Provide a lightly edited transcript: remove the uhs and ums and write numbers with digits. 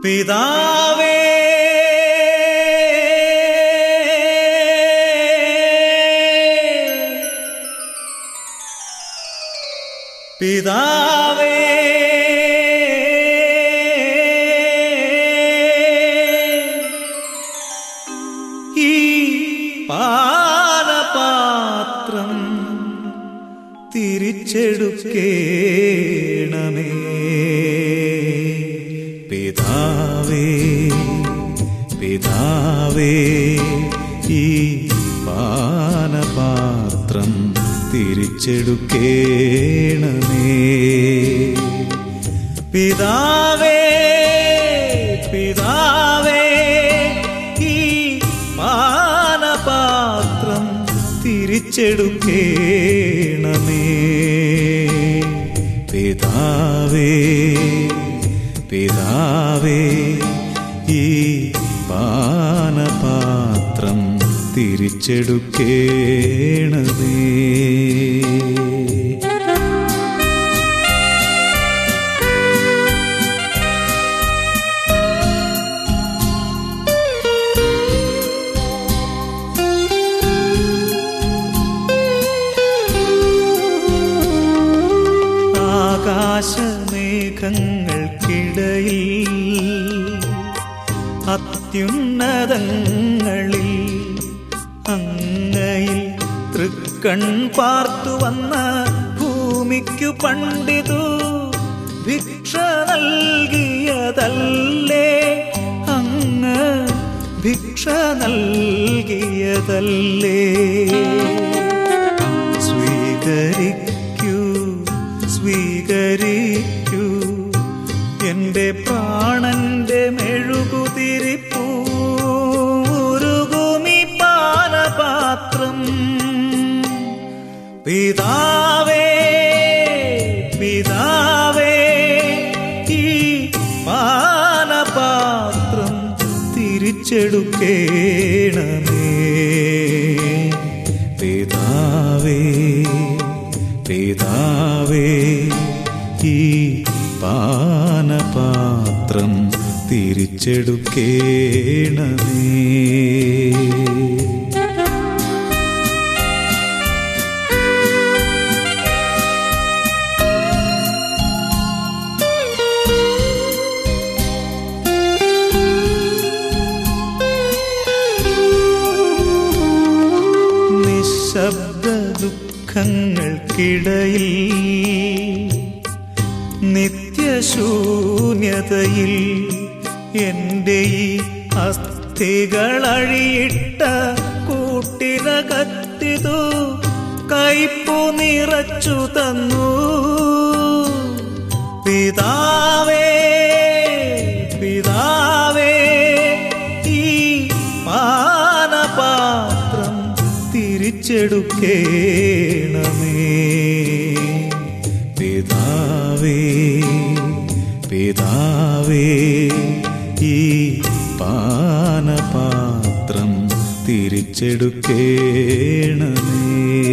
പിതാവേ പിതാവേ ഈ പാനപാത്രം തിരിച്ചെടുക്കേണമേ. പിതാവേ പിതാവേ ഈ പാനപാത്രം തിരിച്ചെടുക്കേണമേ. പിതാവേ പിതാവേ ഈ പാനപാത്രം തിരിച്ചെടുക്കേണമേ. പിതാവേ പിതാവേ ഈ പാനപാത്രം തിരിച്ചെടുക്കേണമേ. ആകാശമേഘങ്ങൾക്കിടയിൽ അത്യുന്നതങ്ങളിൽ അങ്ങയിൽ തൃക്കൺ പാർത്തു വന്ന ഭൂമിക്കു പണ്ടിതു ഭിക്ഷ നൽകിയതല്ലേ അങ്ങ്, ഭിക്ഷ നൽകിയതല്ലേ. സ്വീകരിക്കൂ സ്വീകരിക്കൂ എന്റെ പ്രാണന്റെ മെഴുകുതിരിപ്പൂരുകുമി പാനപാത്രം. പിതാവേ പിതാവേ ഈ പാനപാത്രം തിരിച്ചെടുക്കേണമേ. പിതാവേ പിതാവേ ഈ പാനപാത്രം തിരിച്ചെടുക്കേണമേ. നിശബ്ദ ദുഃഖങ്ങൾക്കിടയിൽ നിത്യശൂന്യതയിൽ എൻ്റെ ഈ അസ്ഥികളഴിയിട്ട കൂട്ടിനകത്തിതു കൈപ്പു നിറച്ചു തന്നു. പിതാവേ പിതാവേ ഈ പാനപാത്രം തിരിച്ചെടുക്കേണമേ. പിതാവേ പിതാവേ ഈ പാനപാത്രം തിരിച്ചെടുക്കേണമേ.